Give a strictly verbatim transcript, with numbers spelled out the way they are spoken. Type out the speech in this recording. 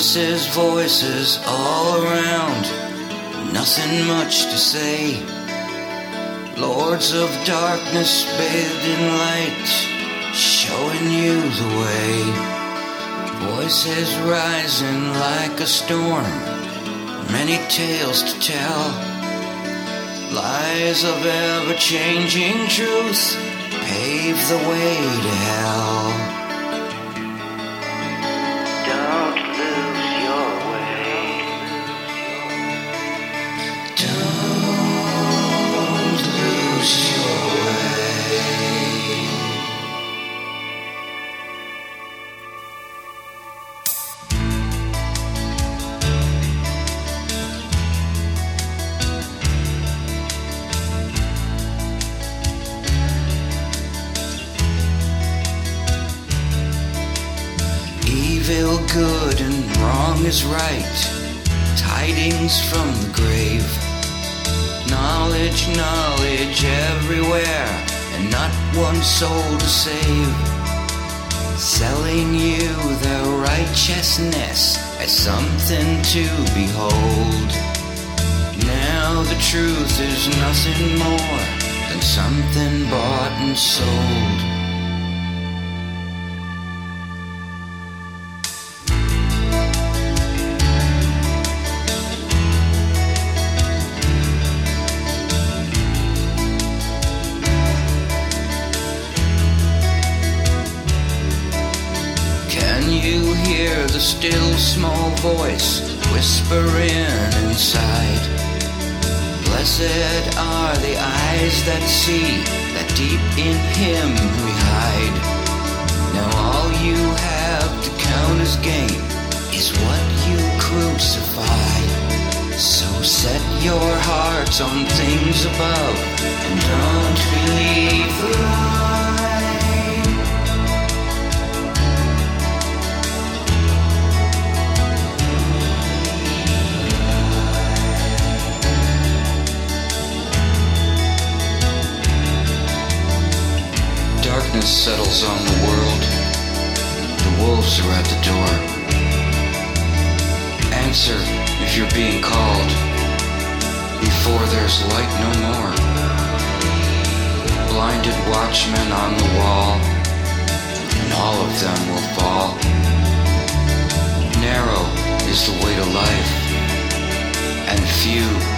Voices, voices all around, nothing much to say. Lords of darkness bathed in light, showing you the way. Voices rising like a storm, many tales to tell. Lies of ever-changing truth pave the way to hell. Don't lose your way. Don't lose your way. Evil good and wrong is right, tidings from the grave. Knowledge, knowledge everywhere, and not one soul to save. Selling you their righteousness as something to behold. Now the truth is nothing more than something bought and sold. You hear the still small voice whispering inside. Blessed are the eyes that see, that deep in Him we hide. Now all you have to count as gain is what you crucify. So set your hearts on things above and don't believe the lie. Darkness settles on the world. The wolves are at the door. Answer if you're being called, before there's light no more. Blinded watchmen on the wall, and all of them will fall. Narrow is the way to life, and few